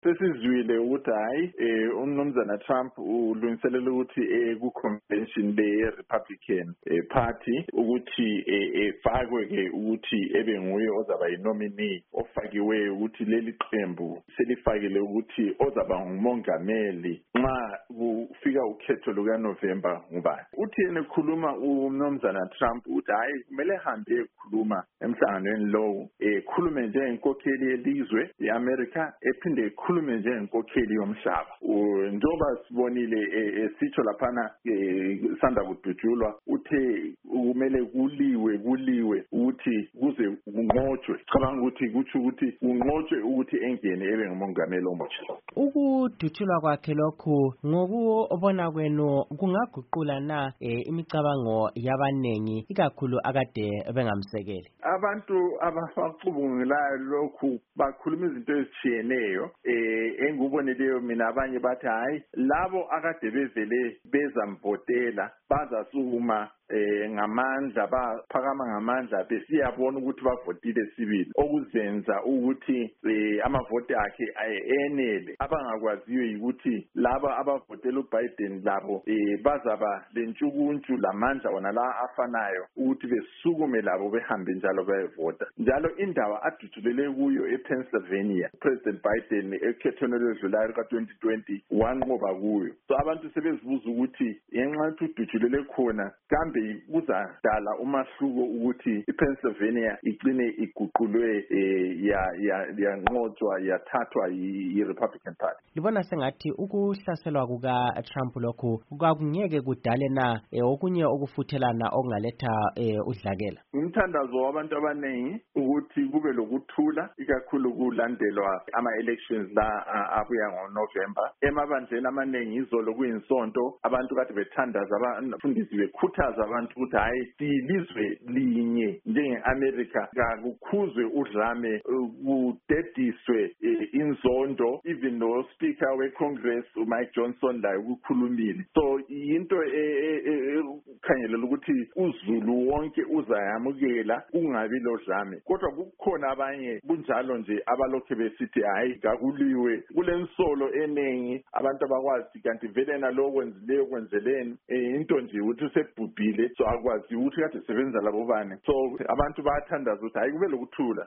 sesizwile ukuthi hayi umnumzana Trump ulungiselela ukuthi ku-convention le-Republican Party ukuthi efakwe ke ukuthi ebe nguye ozaba yi-nominee ofakiwe ukuthi leli qembu selifakile ukuthi ozaba ngumongameli nxa kufika ukhetho lukaNovember ngubani. Uthi yena ekhuluma umnumzana Trump uthi hayi kumele hambe ekhuluma emhlanganweni lowo ekhulume njengenkokheli yelizwe yeAmerica ephinde ekhulume njengenkokheli yomhlaba. Njengoba sibonile esitsho laphana sanda kudutshulwa uthe kumele kuliwe ukuthi kuze kunqotshwe. Cabanga ukuthi kuthi unqotshwe ukuthi engene ebe ngumongameli omutsha. Ukudutshulwa kwakhe lokhu ngokubona kwenu kungaguqula na imicabango yabanengi ikakhulu akade bengamsekeli? Abantu abacubungulayo lokhu bakhuluma izinto ezitshiyeneyo enguboneleyo mina abanye bathi hayi labo akade bevele bezamvotela bazasukuma ngamandla baphakama ngamandla besiyabona ukuthi bavotile sibili okuzenza ukuthi amavoti akhe enele. Abangakwaziyo ukuthi laba abavotela uBiden labo bazaba lentshukuntshu lamandla wona la afanayo ukuthi besukume labo behambe njalo bayevota. Njalo indawo adutshulele kuyo ePennsylvania President Biden ekhethweni eledlulayo ka-2020 wanqoba kuyo. So abantu sebezibuza ukuthi ngenxa yokuthi udutshulele khona kambe kuzadala umahluko ukuthi iPennsylvania igcine iguqulwe yanqotshwa yathathwa yi-Republican Party. Libona sengathi ukuhlaselwa kuka-Trump lokhu kwakungeke kudale na okunye okufuthelana okungaletha udlakela? Umthandazo wabantu abaningi ukuthi kube lokuthula ikakhulu kulandelwa ama-elections la abuya ngoNovember. Emabandleni amaningi izolo kuyinsonto abantu kade bethandaza abafundisi bekhuthaza abantu ukuthi hayi siyilizwe linye njenge-America kakukhuzwe udlame kudediswe inzondo. Even no speaker we-Congress uMike Johnson laye ukukhulumile. So into ekhangelela ukuthi uZulu wonke uzayamukela kungabi lodlame. Kodwa kukhona abanye kunjalo nje abalokhe besithi hayi kakuliwe kulensolo enengi abantu abakwazi kanti vele nalo kwenzileyo kwenzeleni into nje ukuthi usebhubhile so akwazi ukuthi kade sebenza labo bane. So abantu bayathandaza ukuthi hayi kube lokuthula.